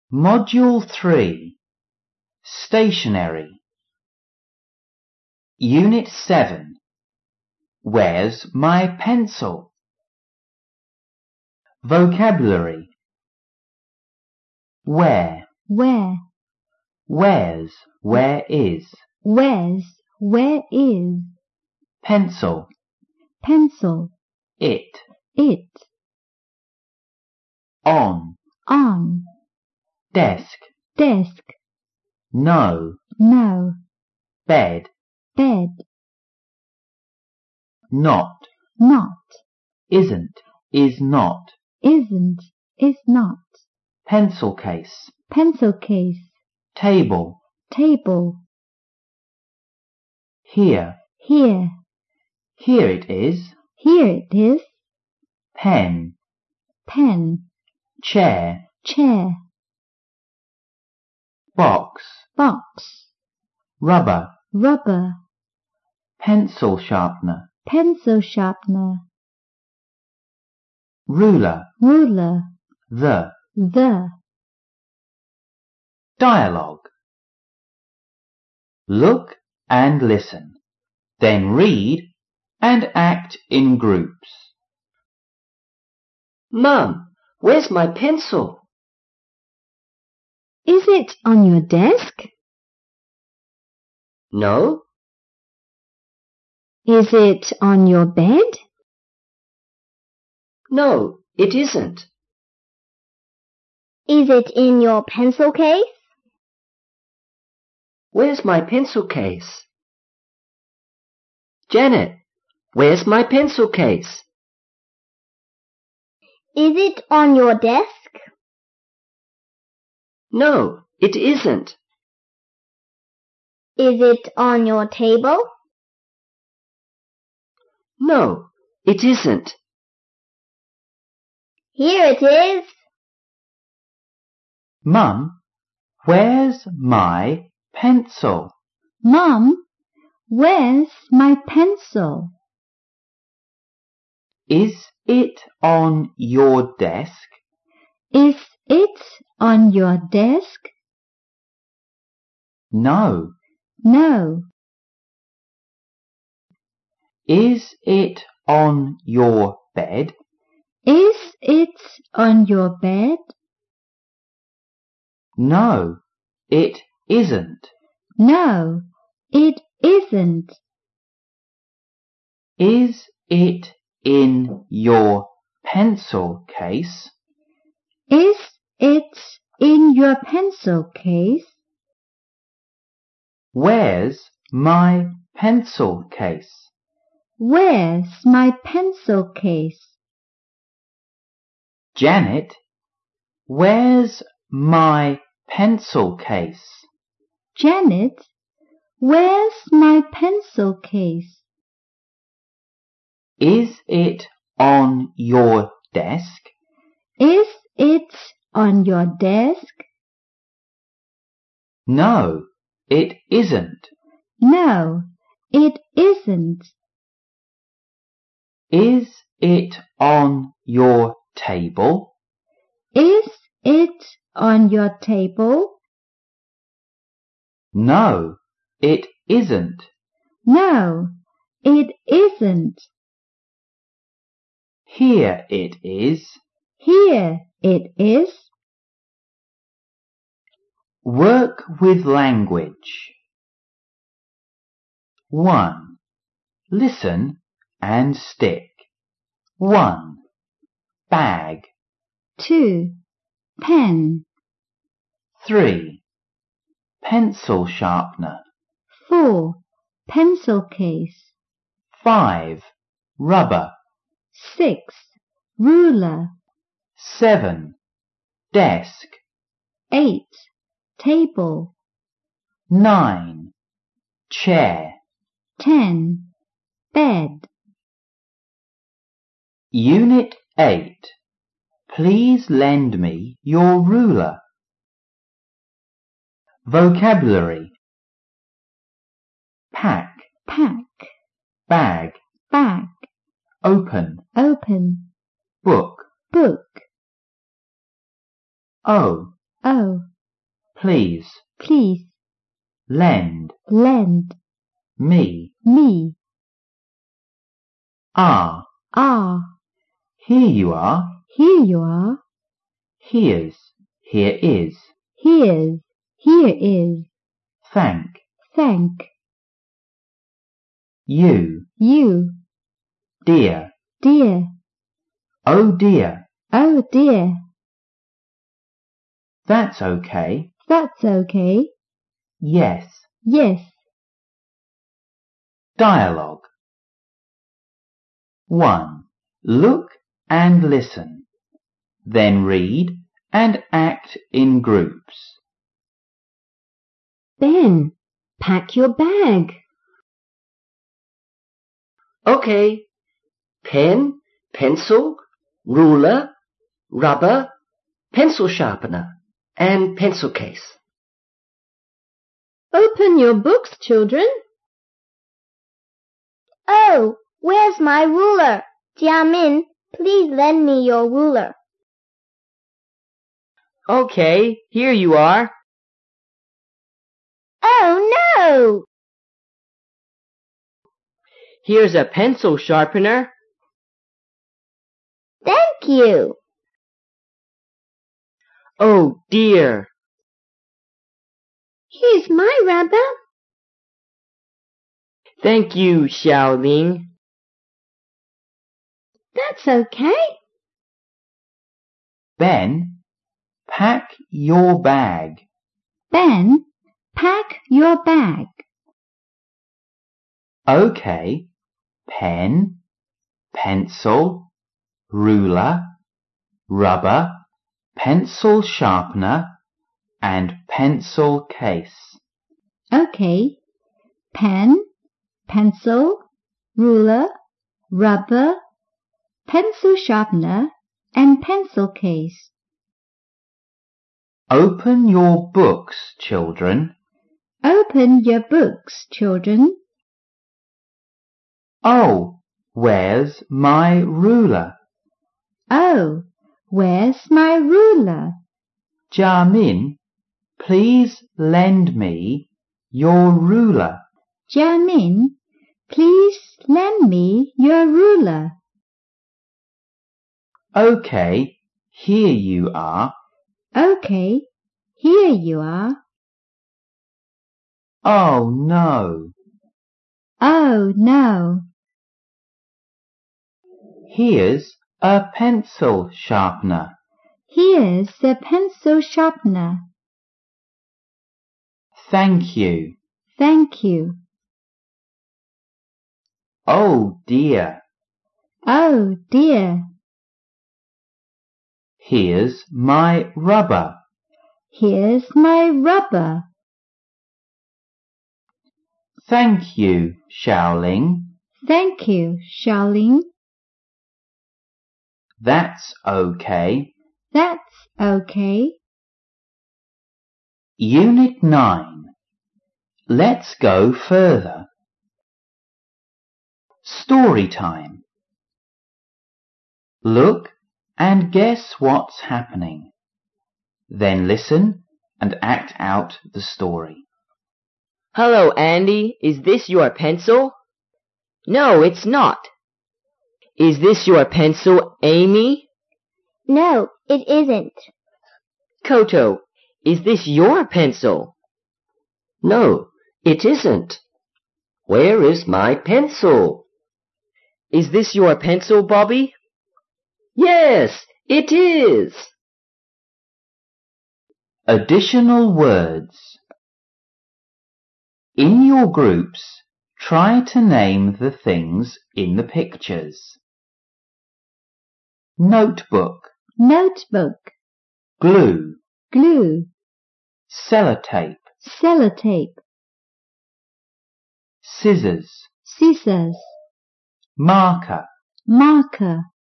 Module 3 Stationery Unit 7 Where's my pencil? Vocabulary Where, Where, where's, where is. where's, where is. Pencil, Pencil, it. On, desk, desk, no, bed, not, isn't, is not. is not. Pencil case, Pencil case, table, here, here it is. it is. Pen, chair, box, rubber, pencil sharpener, ruler, the. Dialogue. Look and listen, then read and act in groups. Mum, where's my pencil? Is it on your desk? No. Is it on your bed? No, it isn't. Is it in your pencil case? Where's my pencil case? Janet, where's my pencil case? Is it on your desk? No, it isn't. Is it on your table? No, it isn't. Here it is. Mum, where's my pencil? Mum, where's my pencil? Is it on your desk? Is it on your desk? No. Is it on your bed? Is it on your bed? No, it isn't. No, it isn't. Is it in your pencil case? Is it in your pencil case? Where's my pencil case? Where's my pencil case? Janet, where's my pencil case? Janet, where's my pencil case? Is it on your desk? Is it on your desk? No, it isn't. No, it isn't. Is it on your table? Is it on your table? No, it isn't. No, it isn't. Here it is. Here it is. Work with language. 1. Listen and stick. 1. Bag. 2. Pen. 3. Pencil sharpener. 4. Pencil case. 5. Rubber. 6. Ruler. 7. Desk. 8. Table. 9. Chair. 10. Bed. Unit 8. Please lend me your ruler. Vocabulary. Pack. Bag. Open. Open. Book. Book. O. Oh, please, please, lend, lend, me, me, are, here you are, you are, here's, here is, here is, thank, thank, you, dear, oh dear, oh dear, that's okay, that's okay, yes. yes. Dialogue. 1. Look and listen. Then read and act in groups. Ben, pack your bag. Okay. Pen, pencil, ruler, rubber, pencil sharpener, and pencil case. Open your books, children. Oh, where's my ruler? Jiamin, please lend me your ruler. Okay, here you are. Oh no! Here's a pencil sharpener. Thank you. Oh dear. Here's my rubber. Thank you, Xiaoling. That's okay. Ben, pack your bag. Ben, pack your bag. Okay. Pen, pencil, ruler, rubber, pencil sharpener, and pencil case. Okay. Pen, pencil, ruler, rubber, pencil sharpener, and pencil case. Open your books, children. Open your books, children. Oh, where's my ruler? Oh, where's my ruler? Jiamin, please lend me your ruler. Jiamin, please lend me your ruler. Okay, here you are. Okay, here you are. Oh no, Oh no, here's a pencil sharpener. here's a pencil sharpener. Thank you. Thank you. Oh dear, Oh dear, here's my rubber. here's my rubber. Thank you, Xiaoling. Thank you, Xiaoling. That's okay. That's okay. Unit 9. Let's go further. Story time. Look and guess what's happening. Then listen and act out the story. Hello, Andy. Is this your pencil? No, it's not. Is this your pencil, Amy? No, it isn't. Koto, is this your pencil? No, it isn't. Where is my pencil? Is this your pencil, Bobby? Yes, it is. Additional words. In your groups, try to name the things in the pictures. Notebook, Notebook, glue, glue, sellotape, sellotape, scissors, scissors, marker, marker,